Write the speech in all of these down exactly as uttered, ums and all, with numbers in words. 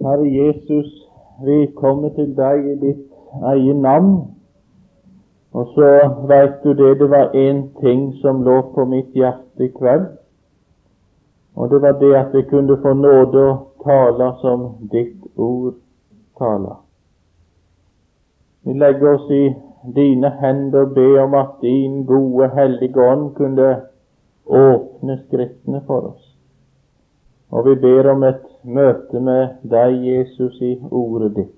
Herre Jesus, vi kommer til deg i ditt eget navn, og så vet du det, det var en ting som lå på mitt hjerte i kveld, og det var det at jeg kunne få nåde å tale som ditt ord taler. Vi legger oss i dine hender og ber om at din gode, hellige ånd kunne åpne Skriftene for oss. Og vi ber om et møte med deg, Jesus, i ordet ditt.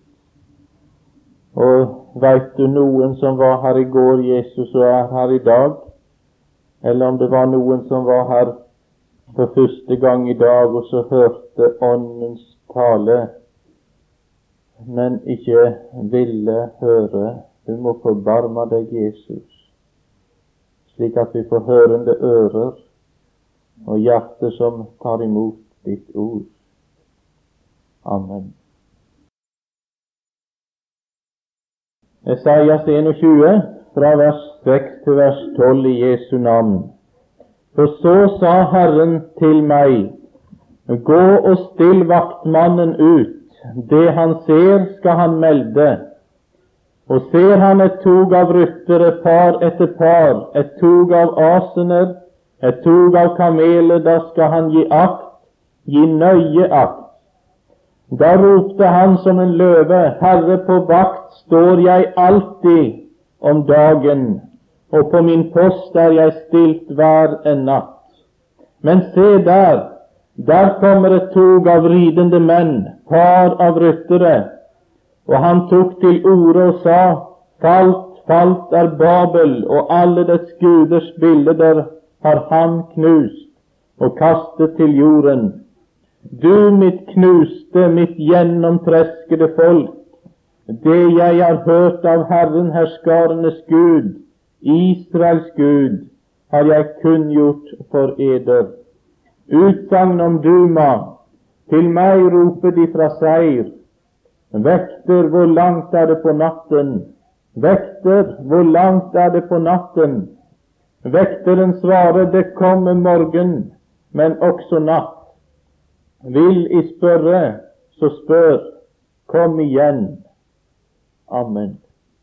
Og vet du noen som var her i går, Jesus, og er her i dag, eller om det var noen som var her for første gang i dag, og så hørte åndens tale, men ikke ville høre. Du må forbarme deg, Jesus, slik at vi får hørende ører og hjerte som tar imot ditt ord. Amen. Esaias enogtjue, fra vers seks til vers tolv i Jesu navn. For så sa Herren til meg, gå og still vaktmannen ut, det han ser skal han melde. Og ser han et tog av ryttere, par etter par, et tog av asener, et tog av kameler, da skal han gi akt, gi nøye akt. Da ropte han som en løve, Herre, på vakt står jeg alltid om dagen, og på min post er jeg stilt hver en natt. Men se der, der kommer et tog av ridende menn, par av ryttere, og han tok til orde og sa, falt, falt er Babel, og alle dets guders bilder har han knust og kastet til jorden. Du, mitt knuste, mitt gjennomtreskede folk, det jeg har hørt av Herren herskarenes Gud, Israels Gud, har jeg kunngjort for eder. Utsagn om Duma, til meg roper de fra seir. Vekter, hvor langt er det på natten? Vekter, hvor langt er det på natten? Vekteren svarer, det kommer morgen, men også natt. Vil I spørre, så spør, kom igjen. Amen.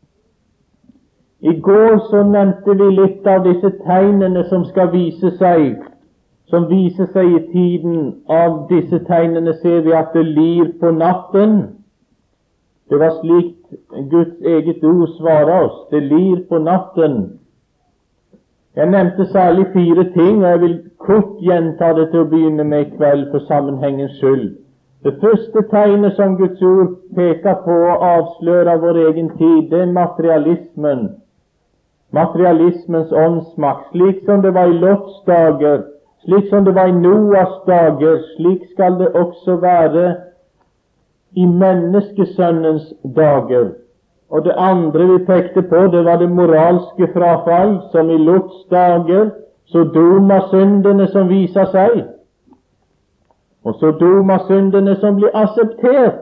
I går så nevnte vi litt av disse tegnene som skal vise seg, som viser seg i tiden. Av disse tegnene ser vi at det lir på natten. Det var slik Guds eget ord svarer oss, det lir på natten. Jeg nevnte særlig fire ting, og jeg vil kort gjenta det til å begynne med i kveld for sammenhengens skyld. Det første tegnet som Guds ord peker på og avslører vår egen tid, det er materialismen. Materialismens åndsmakt, slik som det var i Lots dager, slik som det var i Noas dager, slik skal det også være i menneskesønnens dager. Og det andre vi pekte på, det var det moralske frafall, som i Lots dager, Sodoma-syndene som viser seg, og Sodoma-syndene som blir akseptert.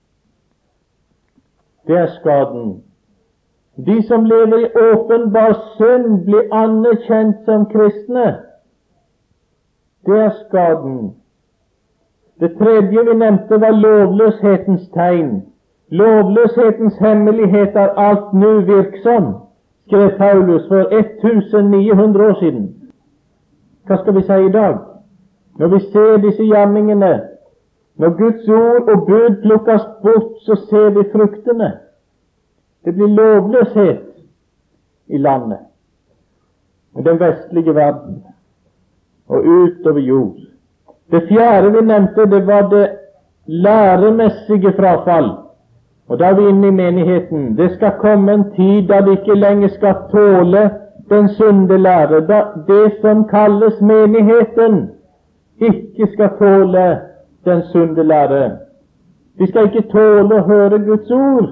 Det er skaden. De som lever i åpenbar synd, blir anerkjent som kristne. Det er skaden. Det tredje vi nevnte var lovløshetens tegn. Lovløshetens hemmelighet er alt nu virksom, skrev Paulus for nittien hundre år siden. Hva skal vi si i dag? Når vi ser disse gjerningene, når Guds ord og bud plukkes bort, så ser vi fruktene. Det blir lovløshet i landet, i den vestlige verden og utover jord. Det fjerde vi nevnte, det var det læremessige frafall. Og da er vi inne i menigheten. Det skal komme en tid da det ikke lenger skal tåle den sunde lære. Da det som kalles menigheten, ikke skal tåle den sunde lære. De skal ikke tåle å høre Guds ord.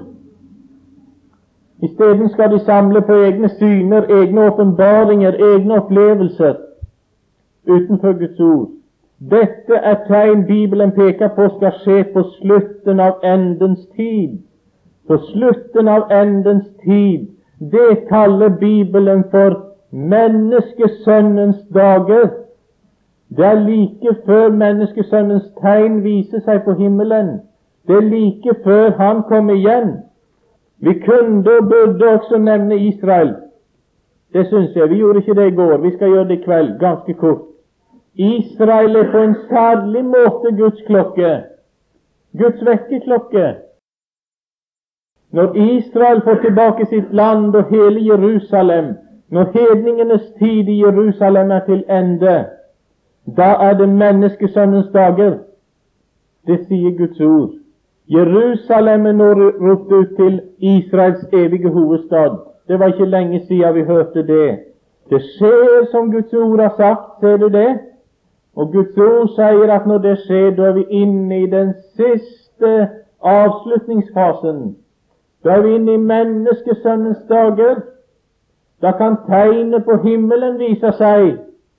I stedet skal de samle på egne syner, egne åpenbaringer, egne opplevelser utenfor Guds ord. Dette er tegn Bibelen peker på skal skje på slutten av endens tid. På slutten av endens tid, det kaller Bibelen for menneskesønnens dager. Det er like før menneskesønnens tegn viser seg på himmelen. Det er like før han kom igjen. Vi kunne og burde også nevne Israel. Det synes jeg. Vi gjorde ikke det i går. Vi skal gjøre det i kveld, ganske kort. Israel er på en særlig måte Guds klokke, Guds vekkerklokke. Når Israel får tilbake sitt land og hele Jerusalem, når hedningenes tid i Jerusalem er til ende, da er det menneskesønnens dager. Det sier Guds ord. Jerusalem er nå ropt ut til Israels evige hovedstad. Det var ikke lenge siden vi hørte det. Det skjer som Guds ord har sagt, ser du det? Og Guds ord sier at når det skjer, da er vi inne i den siste avslutningsfasen. Da er vi inne i menneskesønnens dager. Da kan tegnet på himmelen vise seg.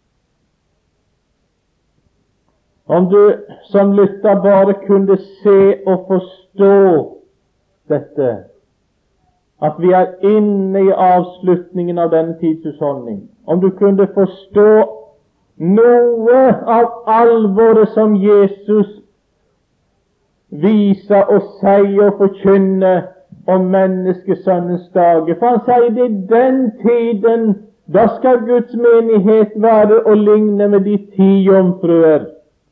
Om du som lytter bare kunne se og forstå dette, at vi er inne i avslutningen av denne tidshusholdning. Om du kunne forstå noe av alvoret som Jesus viser og sier og forkynner om menneskesønnens dager. For han sier det i den tiden, da skal Guds menighet være å ligne med de ti jomfruer.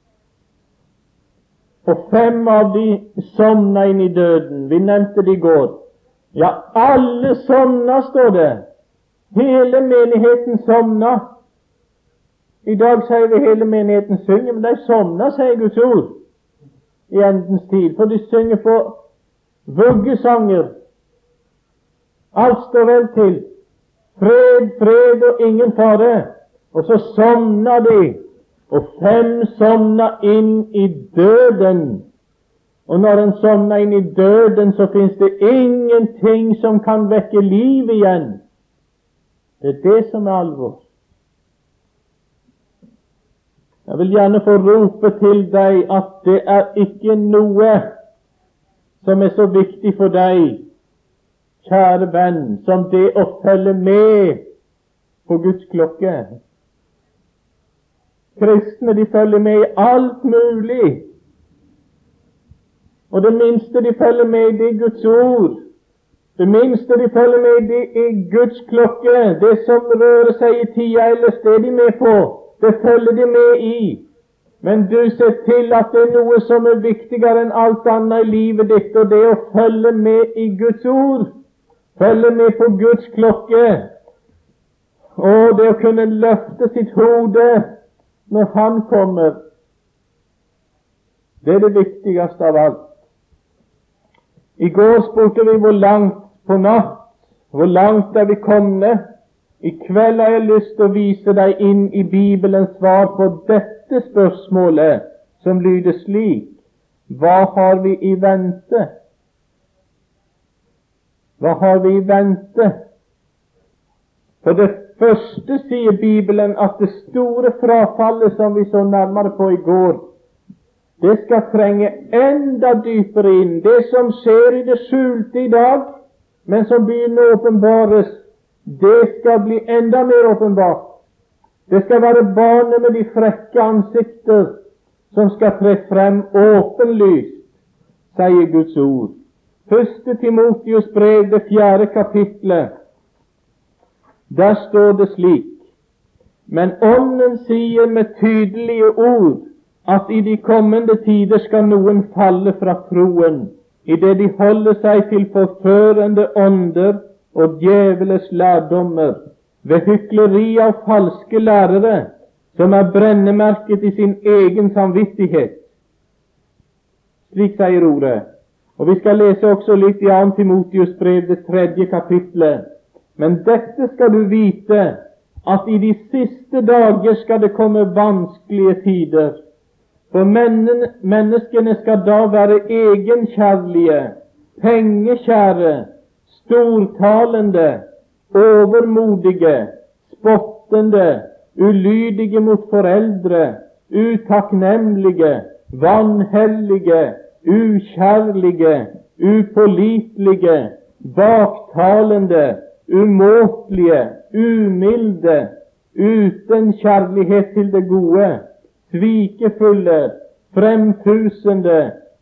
Og fem av de somna inn i døden. Vi nevnte det i går. Ja, alle somna, står det. Hele menigheten somna. I dag sier vi hele menigheten synger, men de somna, sier Guds ord, i endens tid. For de synger på vuggesanger. Alt står vel til. Fred, fred og ingen fare. Og så somna de. Og fem somna inn i døden. Og når en somna inn i døden, så finnes det ingenting som kan vekke liv igjen. Det er det som er alvor. Jeg vil gjerne få rope til deg at det er ikke noe som er så viktig for deg, kjære venn, som det å følge med på Guds klokke. Kristne, de følger med i alt mulig. Og det minste de følger med i, det er Guds ord. Det minste de følger med i, det er Guds klokke. Det som rører seg i tida ellers, det er de med på. Det følger de med i. Men du ser til at det er noe som er viktigere enn alt annet i livet ditt, og det er å følge med i Guds ord. Følge med på Guds klokke. Og det å kunne løfte sitt hode når Han kommer, det er det viktigste av alt. I går spurte vi hvor langt på natt, hvor langt er vi kommet. I kveld har jeg lyst til å vise deg inn i Bibelens svar på dette spørsmålet, som lyder slik: hva har vi i vente? Hva har vi i vente? For det første sier Bibelen at det store frafallet som vi så nærmere på i går, det skal trenge enda dypere inn. Det som skjer i det skjulte i dag, men som begynner å åpenbares, det skal bli enda mer åpenbart. Det skal være barnet med de frekke ansikter som skal tre frem åpenlyst, sier Guds ord. Første Timotius brev, det fjerde kapitlet, der står det slik: men Ånden sier med tydelige ord at i de kommende tider skal noen falle fra troen, i det de holder seg til forførende ånder og djeveles lærdommer, ved hykleri av falske lærere, som er brennemerket i sin egen samvittighet. Slik sier ordet. Og vi skal lese også litt i andre Timotius brev, det tredje kapitlet. Men dette skal du vite, at i de siste dager skal det komme vanskelige tider. For menneskene skal da være egenkjærlige, pengekjære, stortalende, overmodige, spottende, ulydige mot foreldre, utakknemlige, vanhellige, ukjærlige, upålitelige, baktalende, umåtelige, umilde, uten kjærlighet til det gode, svikefulle, fremfusende,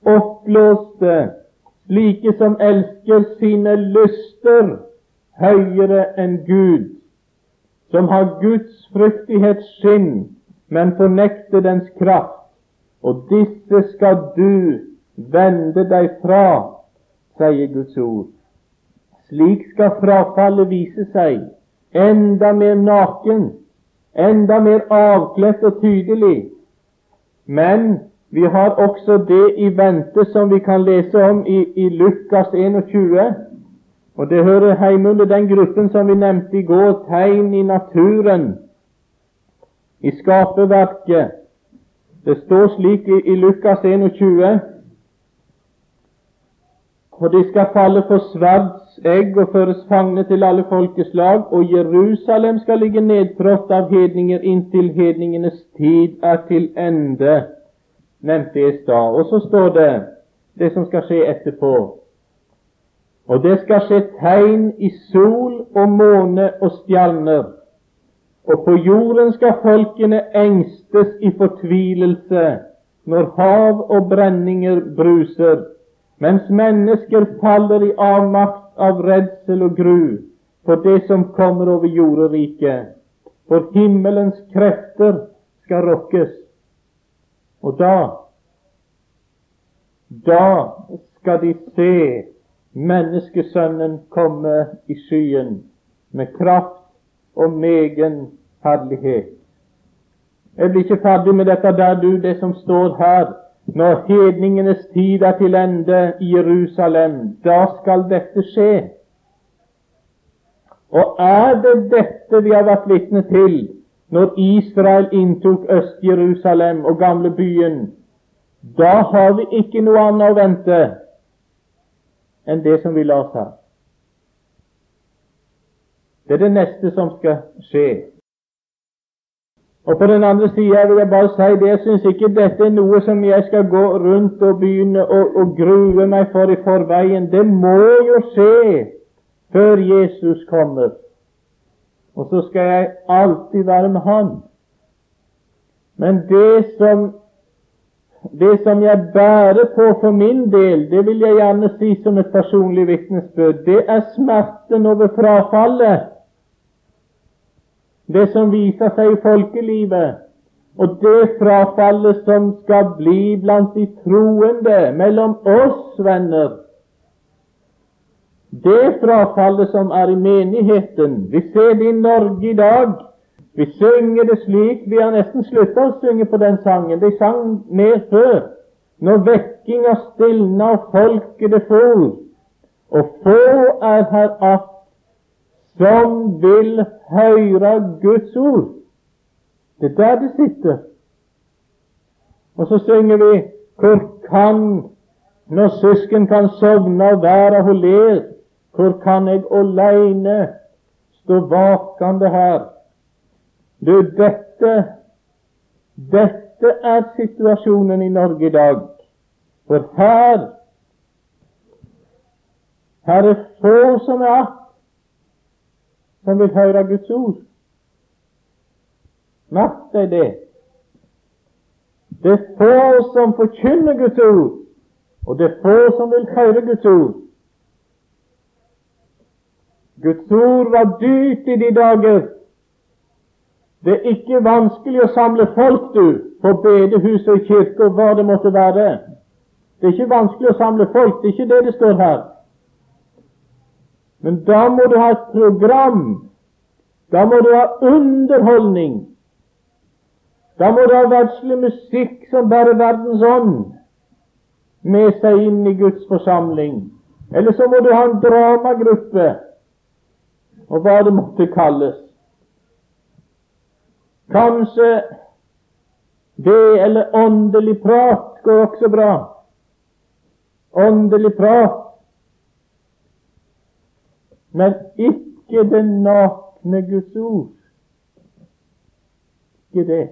oppblåste, slike som elsker sine lyster høyere enn Gud, som har Guds fryktighets skinn, men fornekter dens kraft, og disse skal du vende deg fra, sier Guds ord. Slik skal frafallet vise seg, enda mer naken, enda mer avkledt og tydelig. Men vi har også det i vente som vi kan lese om i, i Lukas einogtjue, og det hører hjemme under den gruppen som vi nevnte i går, tegn i naturen, i skaperverket. Det står slik i, i Lukas einogtjue: for de skal falle for sverds egg og føres fangne til alle folkeslag, og Jerusalem skal ligge nedtrådt av hedninger inntil hedningenes tid er til ende, nevnte jeg i stad. Og så står det det som skal skje etterpå. Og det skal skje tegn i sol og måne og stjerner, og på jorden skal folkene engstes i fortvilelse når hav og brenninger bruser, mens mennesker faller i avmakt av redsel og gru for det som kommer over jorderiket, for himmelens krefter skal rokkes. Og da, da skal de se menneskesønnen komme i skyen med kraft og megen herlighet. Jeg blir ikke ferdig med dette der, du, det som står her. Når hedningenes tid er til ende i Jerusalem, da skal dette skje. Og er det dette vi har vært vitne til når Israel inntok Øst-Jerusalem og gamle byen, da har vi ikke noe annet å vente enn det som vi la oss her. Det er det neste som skal skje. Og på den andre siden vil jeg bare si det, jeg synes ikke dette er noe som jeg skal gå rundt og begynne å, å grue meg for i forveien. Det må jo skje før Jesus kommer. Og så skal jeg alltid være med Han. Men det som, det som jeg bærer på for min del, det vil jeg gjerne si som et personlig vitnesbyrd, det er smerten over frafallet. Det som viser seg i folkelivet, og det frafallet som skal bli blant de troende, mellom oss venner. Det frafallet som er i menigheten. Vi ser det i Norge i dag. Vi synger det slik. Vi har nesten sluttet å synge på den sangen. De sang mer før. Når vekkinga stilna og folket det for, og få er her at som vil høre Guds ord. Det er der det sitter. Og så synger vi: hvor kan, når søsken kan sovne og være hun ler, hvor kan jeg alene stå vakende her? Du, dette, dette er situasjonen i Norge i dag. For her, her er få som er att, som vil høre Guds ord. Merk deg det. Det er få som forkynner Guds ord, og det er få som vil høre Guds ord. Guds ord var dyrt i de dager. Det er ikke vanskelig å samle folk, du, på bedehus og kirke og hva det måtte være. Det er ikke vanskelig å samle folk, det er ikke det det står her. Men da må du ha et program. Da må du ha underholdning. Da må du ha verdslig musikk som bærer verdens ånd med seg inn i Guds forsamling. Eller så må du ha en dramagruppe, og hva det måtte kalles. Kanskje det eller åndelig prat går også bra. Åndelig prat. Men ikke det nakne Guds ord. Ikke det.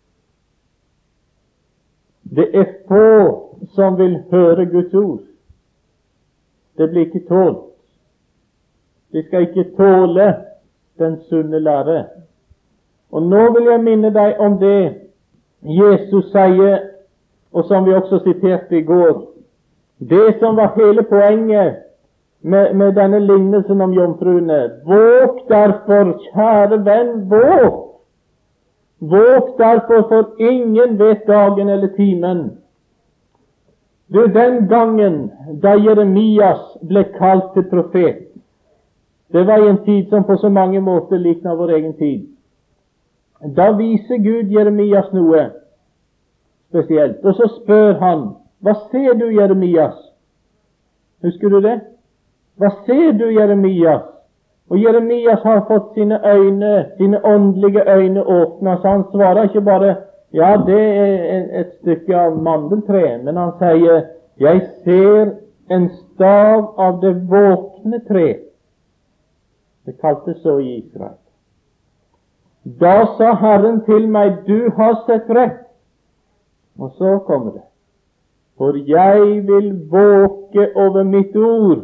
Det er få som vil høre Guds ord. Det blir ikke tålt. De skal ikke tåle den sunne lære. Og nå vil jeg minne deg om det Jesus sier, og som vi også siterte i går, Det som var hele poenget med, med denne lignelsen om jomfruene. Våg derfor, kjære venn, våg! Våg derfor, for ingen vet dagen eller timen. Du, den gangen da Jeremias ble kalt til profet, det var i en tid som på så mange måter likner vår egen tid. Da viser Gud Jeremias noe spesielt, og så spør han, hva ser du, Jeremias? Husker du det? Hva ser du, Jeremias? Og Jeremias har fått sine øyne, sine åndelige øyne åpnet, så han svarer ikke bare, ja, det er et stykke av mandeltre, men han sier, jeg ser en stav av det våkne tre. Det kaltes så i Israel. Da sa Herren til meg, du har sett rett. Og så kommer det. For jeg vil våke over mitt ord,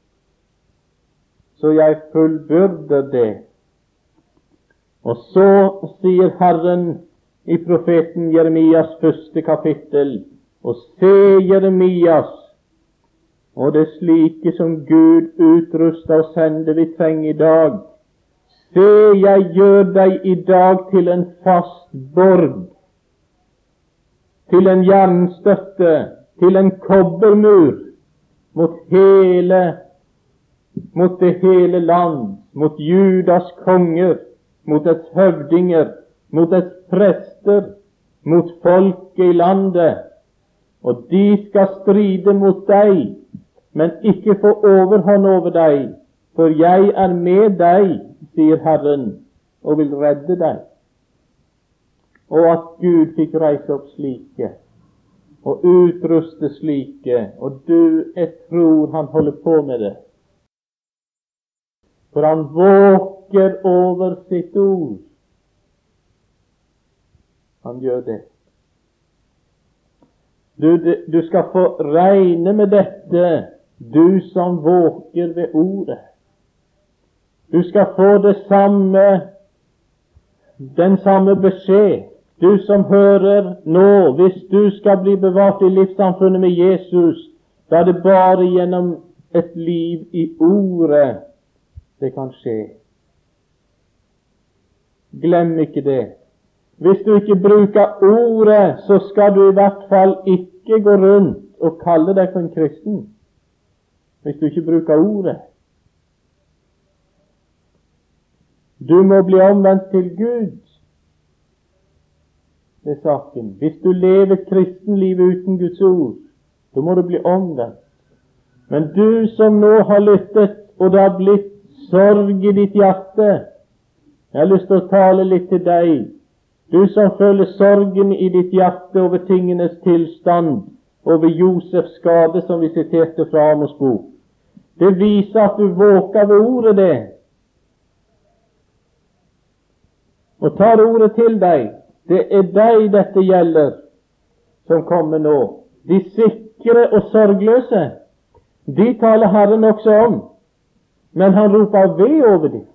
så jeg fullbyrder det. Og så sier Herren i profeten Jeremias første kapittel, og se Jeremias, og det slike som Gud utruster og sender vi trenger i dag. Se, jeg gjør deg i dag til en fast borg, til en jernstøtte, til en kobbermur mot hele, mot det hele land, mot Judas konger, mot dets høvdinger, mot dets prester, mot folket i landet. Og de skal stride mot deg, men ikke få overhånd over deg, for jeg er med deg, sier Herren, og vil redde deg. Og at Gud fikk reise opp slike, og utruste slike, og du, jeg tror han holder på med det. For han våker over sitt ord. Han gjør det. Du, du skal få regne med dette, du som våker ved ordet. Du skal få det samme, den samme beskjed. Du som hører nå, hvis du skal bli bevart i livssamfunnet med Jesus, da er det bare gjennom et liv i ordet det kan skje. Glem ikke det. Hvis du ikke bruker ordet, så skal du i hvert fall ikke gå rundt og kalle deg for en kristen. Hvis du ikke bruker ordet. Du må bli omvendt til Gud. Det er saken. Hvis du lever kristenlivet uten Guds ord, så må du bli omvendt. Men du som nå har lyttet, og det har blitt sorg i ditt hjerte, jeg har lyst til å tale litt til deg. Du som føler sorgen i ditt hjerte over tingenes tilstand, over Josefs skade, som vi siterte fra Amos bok. Det viser at du våker ved ordet det. Og tar ordet til deg. Det er deg dette gjelder, som kommer nå. De sikre og sorgløse, de taler Herren også om, men han roper ved over dem.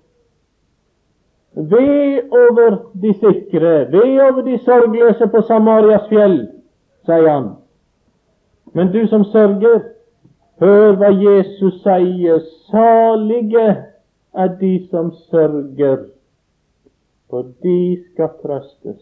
Ved over de sikre, ved over de sorgløse på Samarias fjell, sier han. Men du som sørger, hør hva Jesus sier, salige er de som sørger, for de skal trøstes.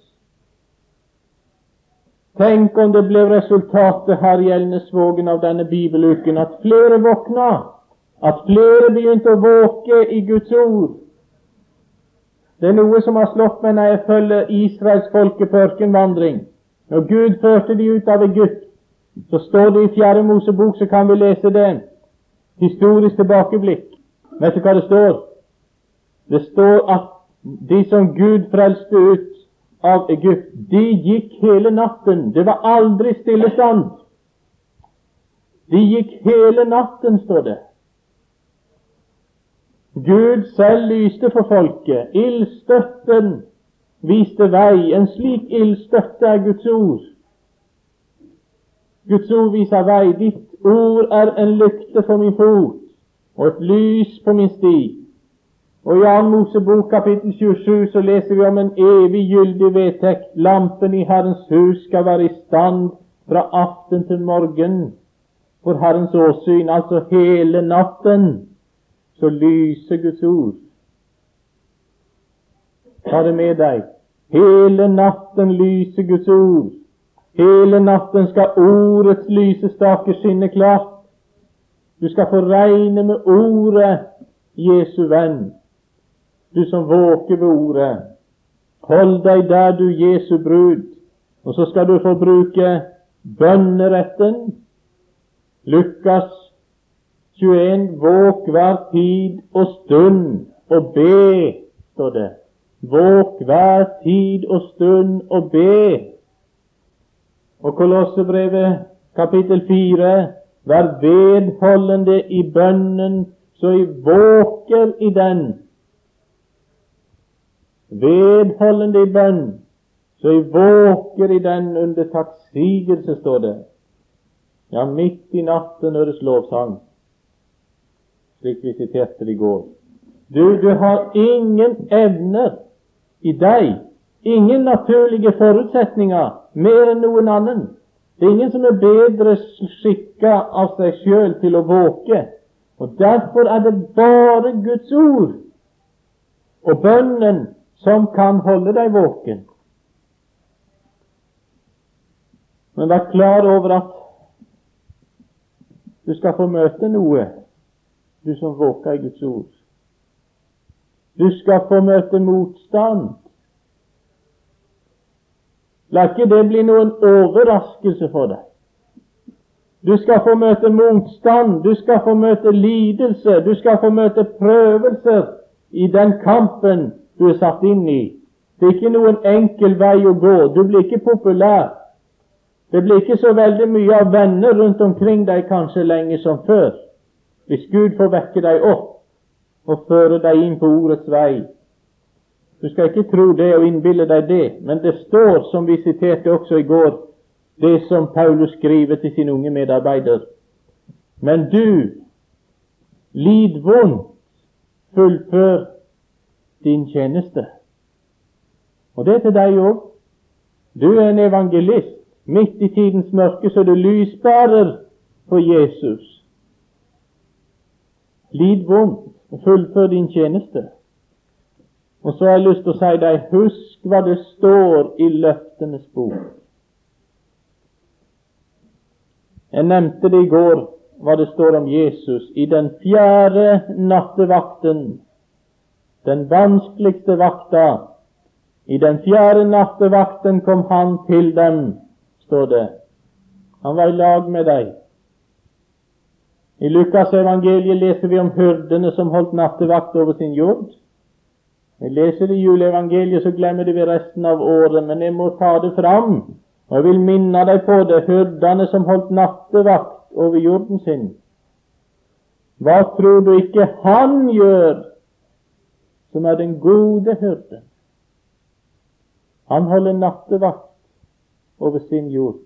Tenk om det ble resultatet her i Elnesvågen av denne bibeluken, at flere våkna, at flere begynte å våke i Guds ord. Det er noe som har slått meg når jeg følger Israels folke på ørkenvandring. Når Gud førte de ut av Egypt, så står det i fjerde Mosebok, så kan vi lese det. Historisk tilbakeblikk. Vet du hva det står? Det står at de som Gud frelste ut av Egypt, de gikk hele natten. Det var aldri stillestand. De gikk hele natten, står det. Gud selv lyste for folket. Ildstøtten viste vei. En slik ildstøtte er Guds ord. Guds ord viser vei. Ditt ord er en lykte for min fot, og et lys på min sti. Og i annen Mosebok kapittel tjuesju så leser vi om en evig gyldig vedtekt. Lampen i Herrens hus skal være i stand fra aften til morgen. for Herrens åsyn, altså hele natten, så lyser Guds ord. Ta det med deg. Hele natten lyser Guds ord. Hele natten skal ordets lysestake skinne klart. Du skal få regne med ordet, Jesu venn. Du som våker ved ordet. Hold deg der, du Jesu brud. Og så skal du få bruke bønneretten. Lukas tjueen, våk hver tid og stund og be, står det. Våk hver tid og stund og be. Og Kolossebrevet kapittel fire, vær vedholdende i bønnen, så I våker i den. Vedholdende i bønn, så I våker i den under takksigelse, står det. Ja, midt i natten høres lovsang, slik vi siterte det I går. Du, du har ingen evner I deg, ingen naturlige forutsetninger, mer enn noen annen. Det er ingen som er bedre skikket av seg selv til å våke, og derfor er det bare Guds ord og bønnen som kan holde deg våken. Men vær klar over at du skal få møte noe, du som våker I Guds ord. Du skal få møte motstand. La ikke det bli noen overraskelse for deg. Du skal få møte motstand, du skal få møte lidelse, du skal få møte prøvelser I den kampen du er satt inn I. Det er ikke noen enkel vei å gå. Du blir ikke populær. Det blir ikke så veldig mye av venner rundt omkring deg kanskje lenge som før. Hvis Gud får vekke deg opp og føre deg inn på ordets vei. Du skal ikke tro det og innbille deg det, men det står, som vi siterte også I går, det som Paulus skriver til sin unge medarbeider. Men du, lid vondt, fullfør din tjeneste. Og det er til deg også. Du er en evangelist, midt I tidens mørke, så du lysbærer for Jesus. Lid vondt, fullfør din tjeneste. Og så har jeg lyst til å si deg, husk hva det står I løftenes bok. Jeg nevnte det I går, hva det står om Jesus. I den fjerde nattevakten, den vanskeligste vakta, I den fjerde nattevakten kom han til dem, står det. Han var I lag med deg. I Lukas evangeliet leser vi om hyrdene som holdt nattevakt over sin jord. Vi leser I juleevangeliet, så glemmer vi resten av året, men jeg må ta det fram, og jeg vil minne deg på det, hyrdene som holdt nattevakt over jorden sin. Hva tror du ikke han gjør, som er den gode hyrden? Han holder nattevakt over sin jord.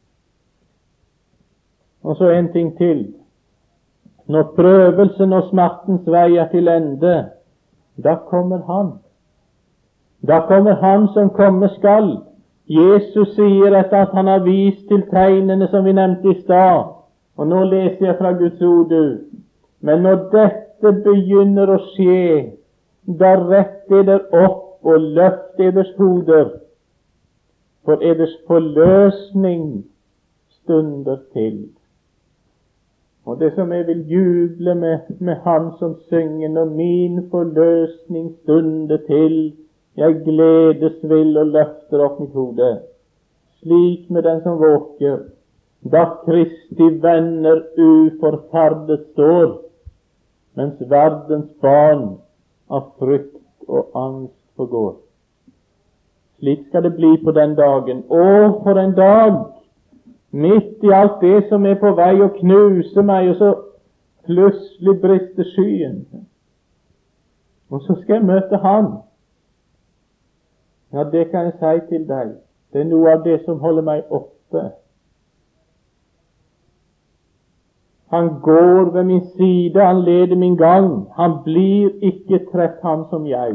Og så en ting til. Når prøvelsen og smertens vei er til ende, da kommer han. Da kommer han som komme skal. Jesus sier etter at han har vist til tegnene som vi nevnte I stad, og nå leser jeg fra Guds ord, du. Men når dette begynner å skje, da rett eder opp og løft eders hoder, for eders forløsning stunder til. Og det som jeg vil juble med, med han som synger, når min forløsning stunder til, jeg gledes vil og løfter opp mitt hode. Slik med den som våker, da Kristi venner uforferdet står, mens verdens barn av frykt og angst forgår. Slik skal det bli på den dagen. Å, for en dag! Midt I alt det som er på vei å knuse meg, og så plutselig brister skyen. Og så skal jeg møte han. Ja, det kan jeg si til deg. Det er noe av det som holder meg oppe. Han går ved min side, han leder min gang. Han blir ikke trett, han som jeg.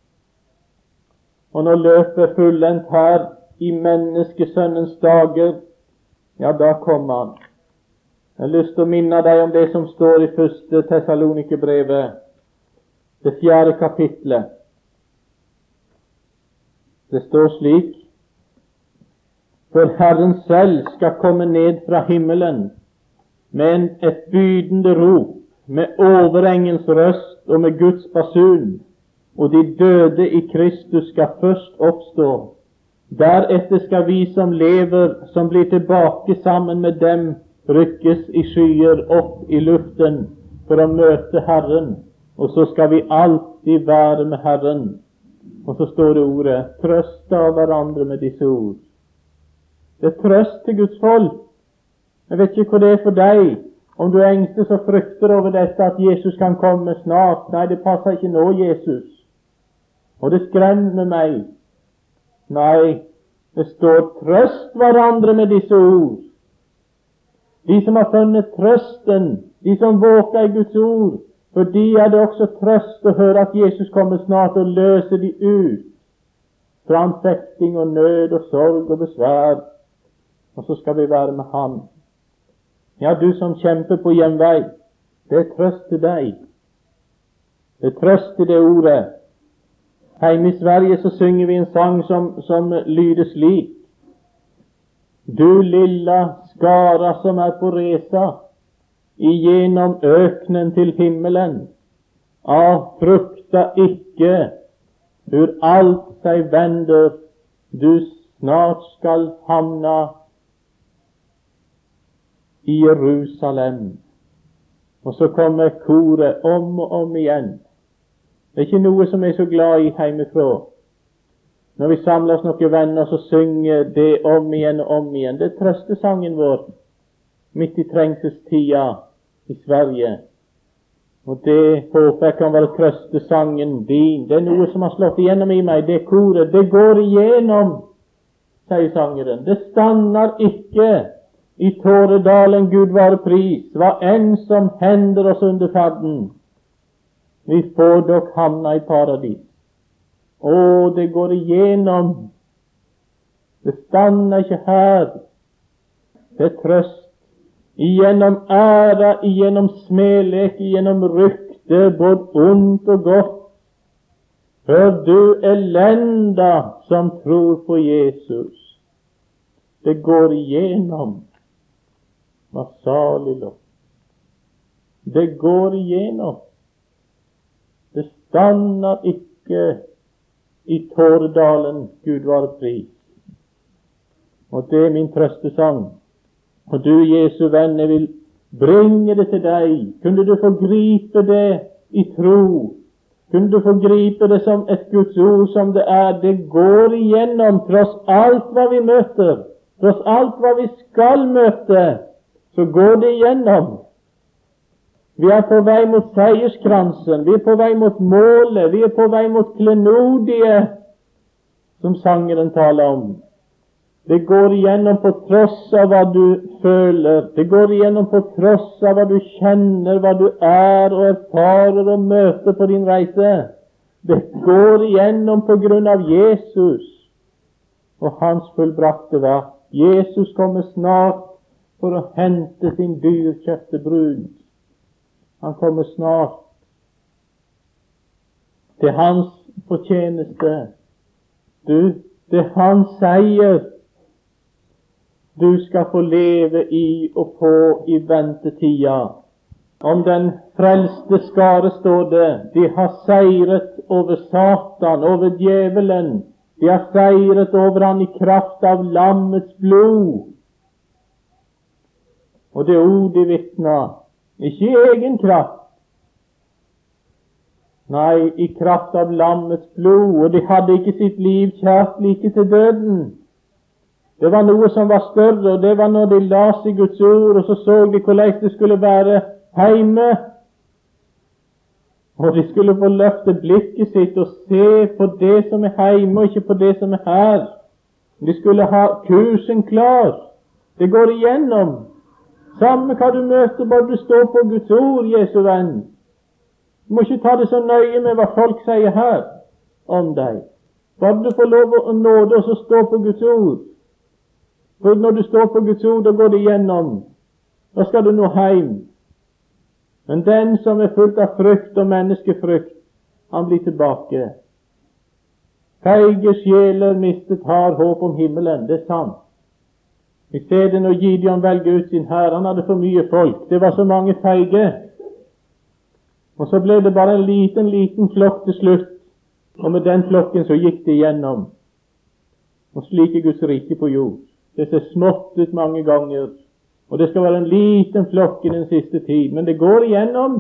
Og når løpet er fullendt her I menneskesønnens dager, ja, da kommer han. Jeg har lyst til å minne deg om det som står i første Thessalonikerbrevet, det fjerde kapitlet. Det står slik: For Herren selv skal komme ned fra himmelen med et bydende rop, med overengens røst og med Guds basun, og de døde i Kristus skal først oppstå. Deretter skal vi som lever, som blir tilbake sammen med dem, rykkes i skyer opp i luften for å møte Herren, og så skal vi alltid være med Herren. Og så står det ordet: trøst av hverandre med disse ord. Det er trøst til Guds folk. Jeg vet ikke hva det er for deg, om du engstes og frykter over dette at Jesus kan komme snart. Nei, det passer ikke nå, Jesus. Og det skremmer meg. Nei, det står: trøst hverandre med disse ord. De som har funnet trøsten, de som våker i Guds ord, for de er det også trøst å høre at Jesus kommer snart og løser de ut fra anfekting og nød og sorg og besvær. Og så skal vi være med Han. Ja, du som kjemper på hjemvei, det er trøst til deg. Det er trøst til det ordet. Hjemme i Sverige så synger vi en sang som, som lyder slik: Du lilla skara som er på resa igjennom øknen til himmelen, av frukta ikke, hvor alt seg vender, du snart skal havna i Jerusalem. Og så kommer koret om og om igjen. Det er ikke noe som er så glad i hjemmefra. Når vi samler oss noen venner, så synger det om igjen og om igjen. Det er trøstesangen vår midt i trengselstida i Sverige. Og det håper jeg kan være trøstesangen din. Det er noe som har slått igjennom i meg, det koret. Det går igjennom, sier sangeren. Det stannar ikke i Tåredalen, Gud være pris, hva enn som hender oss under ferden. Vi får dog havna i paradis. Å, det går igjennom. Det stannar ikke her. Det er trøst. Igjennom æra, igjennom smedlek, igjennom rykte, både ondt og godt. Hør du elenda som tror på Jesus. Det går igjennom. Hva salig lov. Det går igjennom. Det stannar ikke i Tåredalen, Gud være pris. Og det er min trøstesang. Og du, Jesu venn, jeg vil bringe det til deg. Kunne du få gripe det i tro? Kunne du få gripe det som et Guds ord som det er? Det går igjennom, tross alt hva vi møter, tross alt hva vi skal møte, så går det igjennom. Vi er på vei mot seierskransen, vi er på vei mot målet, vi er på vei mot klenodie, som sangeren taler om. Det går igjennom på tross av hva du føler, det går igjennom på tross av hva du kjenner, hva du er og erfarer og møter på din reise. Det går igjennom på grunn av Jesus og hans fullbrakte verk. Jesus kommer snart for å hente sin dyrkjøpte brud. Han kommer snart til hans fortjeneste. Du, det er hans seier du skal få leve i og få i ventetida. Om den frelste skare står det: de har seiret over Satan, over djevelen. De har seiret over han i kraft av lammets blod. Og det ord de vitner, ikke i egen kraft, nei, i kraft av lammets blod. Og de hadde ikke sitt liv kjært like til døden. Det var noe som var større, og det var når de las i Guds ord, og så så de hvordan det skulle være hjemme. Og de skulle få løfte blikket sitt og se på det som er hjemme, og ikke på det som er her. De skulle ha kursen klar. Det går igjennom. Samme hva du møter, bare du står på Guds ord, Jesu venn. Du må ikke ta det så nøye med hva folk sier her om deg. Bare du får lov å nåde og så stå på Guds ord. For når du står på Guds ord, da går det igjennom. Da skal du nå hjem. Men den som er fullt av frykt og menneskefrykt, han blir tilbake. Feige sjeler mistet har håp om himmelen. Det er sant. Vi ser det når Gideon velger ut sin hær. Han hadde for mye folk. Det var så mange feige. Og så ble det bare en liten, liten flokk til slutt. Og med den flokken så gikk det igjennom. Og slik er Guds rike på jord. Det ser smått ut mange ganger. Og det skal være en liten flokk i den siste tid. Men det går igjennom.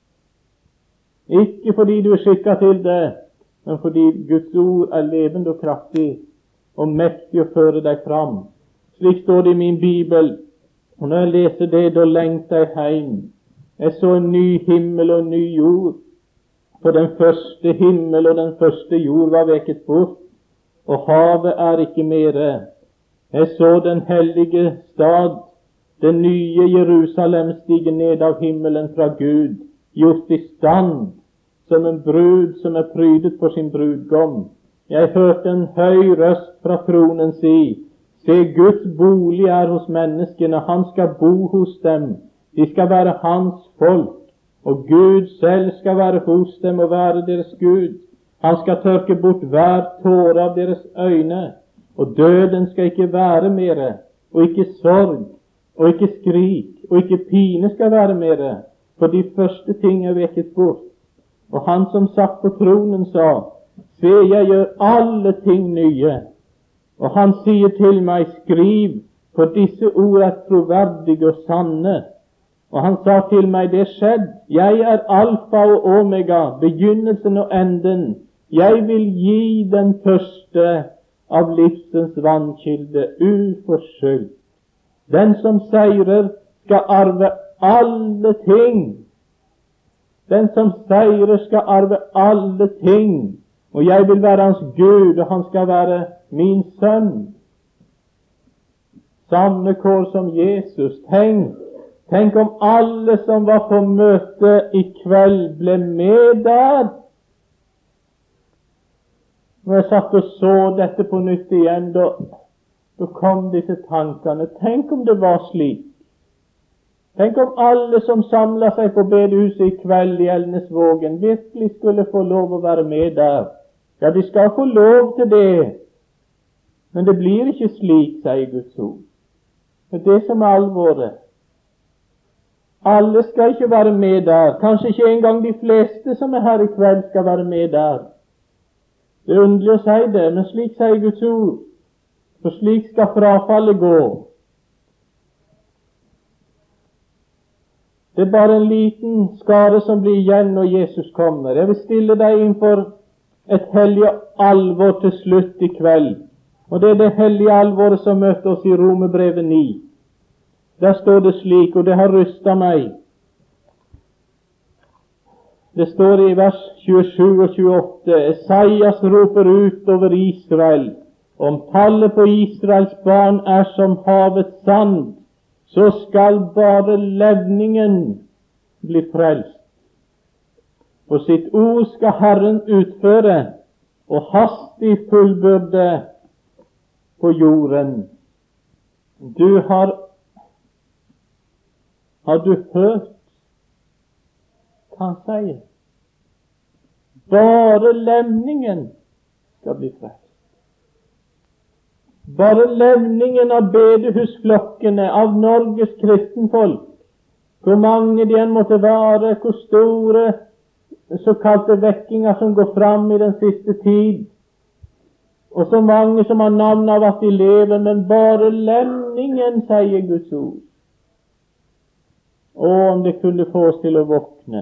Ikke fordi du er skikket til det, men fordi Guds ord er levende og kraftig og mektig å føre deg fram. Slik står det i min bibel. Og når jeg leser det, da lengter jeg hjem. Jeg så en ny himmel og en ny jord. For den første himmel og den første jord var veket bort, og havet er ikke mere. Jeg så den hellige stad, den nye Jerusalem, stige ned av himmelen fra Gud, gjort i stand som en brud som er prydet for sin brudgom. Jeg hørte en høy røst fra tronen si: Se, Guds bolig er hos menneskene, han skal bo hos dem. De skal være hans folk, og Gud selv skal være hos dem og være deres Gud. Han skal tørke bort hver tåre av deres øyne, og døden skal ikke være mere, og ikke sorg, og ikke skrik, og ikke pine skal være mere, for de første ting er veket bort. Og han som satt på tronen sa: Se, jeg gjør alle ting nye. Og han sier til meg: Skriv, for disse ord er troverdige og sanne. Og han sa til meg: Det er skjedd. Jeg er alfa og omega, begynnelsen og enden. Jeg vil gi den første av livsens vannkilde uforskyldt. Den som seirer, skal arve alle ting. Den som seirer, skal arve alle ting. Og jeg vil være hans Gud, og han skal være min sønn. Samme kår som Jesus. Tenk, tenk om alle som var på møte i kveld, ble med der. Når jeg satt og så dette på nytt igjen, da, da kom disse tankene. Tenk om det var slik. Tenk om alle som samlet seg på bedehuset i kveld i Elnesvågen, virkelig skulle få lov å være med der. Ja, de skal få lov til det. Men det blir ikke slik, sier Guds ord. Det er det som er alvoret. Alle skal ikke være med der. Kanskje ikke engang de fleste som er her i kveld skal være med der. Det er underlig å si det, men slik sier Guds ord. For slik skal frafallet gå. Det er bare en liten skare som blir igjen når Jesus kommer. Jeg vil stille deg innfor et hellig alvor til slutt i kveld. Og det er det hellige alvoret som møter oss i Romerbrevet ni. Der står det slik, og det har rystet meg. Det står i vers tjuesju og tjueåtte: Esaias roper ut over Israel: Om tallet på Israels barn er som havets sand, så skal bare levningen bli frelst. For sitt ord skal Herren utføre, og hastig fullbyrde på jorden. Du har Har du hørt hva han sier? Bare levningen skal bli frelst. Bare levningen av bedehusflokkene, av Norges kristenfolk, hvor mange de enn måtte være, hvor store såkalte vekkinger som går fram i den siste tid, og så mange som har navn av at de lever, men bare levningen, sier Guds ord. Å, om det kunne få oss til å våkne.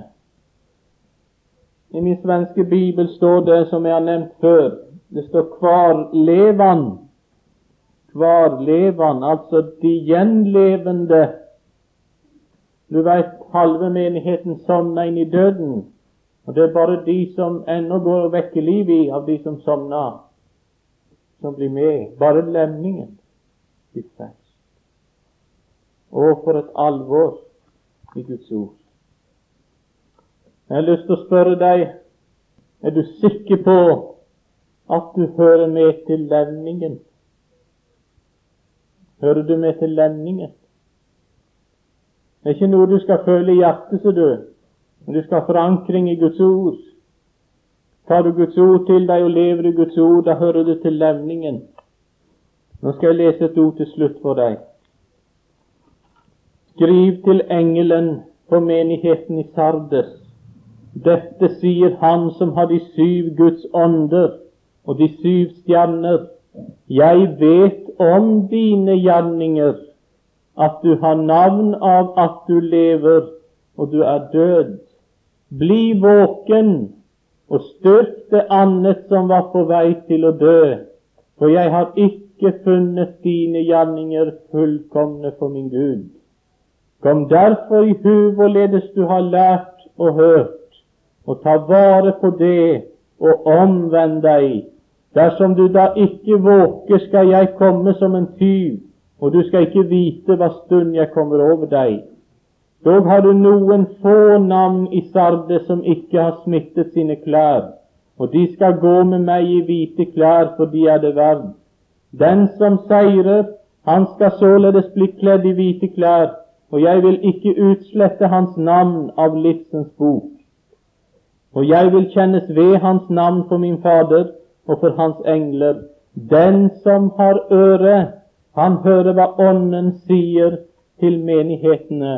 I min svenske bibel står det, som jeg har nevnt før, det står kvarlevan. Kvarlevan, altså de gjenlevende. Du vet, halve menigheten sovner inn i døden, og det er bare de som ennå går og vekker liv i, av de som sovner, som blir med. Bare levningen blir frelst. Å, for et alvor i Guds ord. Jeg har lyst til å spørre deg, er du sikker på at du hører med til levningen? Hører du med til levningen? Det er ikke noe du skal føle i hjertet, så du. Men du skal ha forankring i Guds ord. Tar du Guds ord til deg og lever i Guds ord, da hører du til levningen. Nå skal jeg lese et ord til slutt for deg. Skriv til engelen på menigheten i Sardes. Dette sier han som har de syv Guds ånder og de syv stjerner. Jeg vet om dine gjerninger, at du har navn av at du lever, og du er død. Bli våken, og styrk det annet som var på vei til å dø, for jeg har ikke funnet dine gjerninger fullkomne for min Gud. Kom derfor i hu hvorledes du har lært og hørt, og ta vare på det, og omvend deg. Dersom du da ikke våker, skal jeg komme som en tyv, og du skal ikke vite hva stund jeg kommer over deg. Dog har du noen få navn i Sardes som ikke har smittet sine klær, og de skal gå med meg i hvite klær, for de er det verd. Den som seirer, han skal således bli kledd i hvite klær, og jeg vil ikke utslette hans navn av livsens bok. Og jeg vil kjennes ved hans navn for min Fader og for hans engler. Den som har øre, han hører hva Ånden sier til menighetene.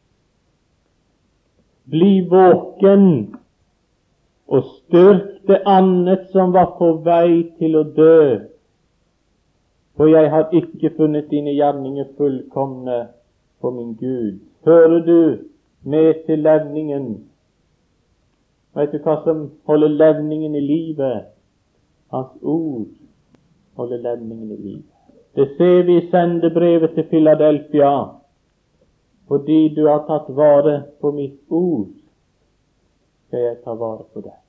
Bli våken og styrk det annet som var på vei til å dø, for jeg har ikke funnet dine gjerninger fullkomne for min Gud. Hører du med til levningen? Vet du hva som holder levningen i livet? Hans ord holder levningen i livet. Det ser vi i sendebrevet til Philadelphia. Fordi du har tatt vare på mitt ord, skal jeg ta vare på deg.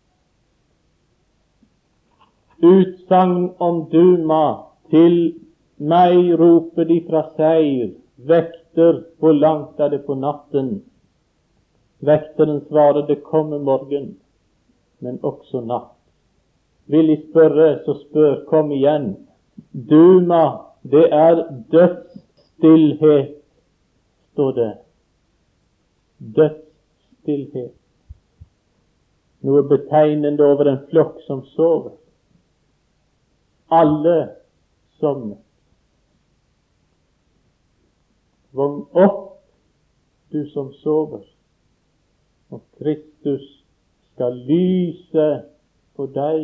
Utsagn om Duma, til meg roper de fra seier, vekter, hvor langt er det på natten? Vekteren svarer, det kommer morgen, men også natt. Vil de spørre, så spør, kom igjen. Duma, det er dødsstillhet, står det. Dødsstillhet. Noe betegnende over en flokk som sover. Alle sovner. Vågn opp, du som sover, og Kristus skal lyse på deg.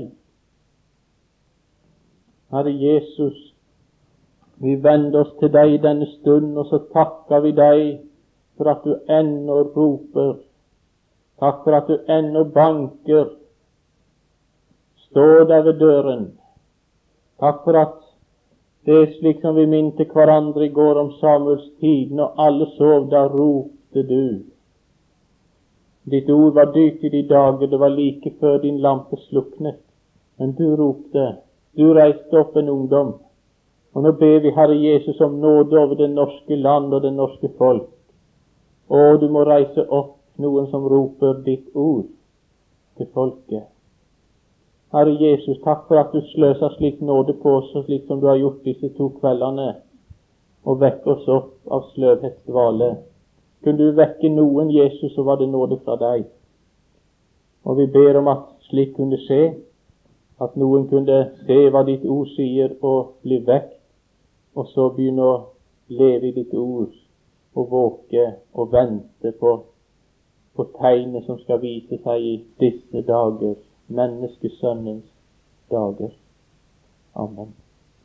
Herre Jesus, vi vender oss til deg denne stund, og så takker vi deg for at du ennå roper. Takk for at du ennå banker. Stå der ved døren. Takk for at det er slik som vi minte hverandre i går om Samuels tid, når alle sov, da ropte du. Ditt ord var dyrt i de dager, det var like før din lampe sluknet. Men du ropte, du reiste opp en ungdom. Og nå ber vi Herre Jesus om nåde over det norske land og det norske folk. Og du må reise opp noen som roper ditt ord til folket. Herre Jesus, takk for at du sløser slik nåde på oss, slik som du har gjort disse to kveldene, og vekke oss opp av sløvhetsdvale. Kunne du vekke noen, Jesus, så var det nåde fra deg. Og vi ber om at slik kunne skje, at noen kunne se hva ditt ord sier og bli vekk, og så begynne å leve i ditt ord, og våke og vente på, på tegnet som skal vise seg i disse dager, menneskesønnens dager. Amen.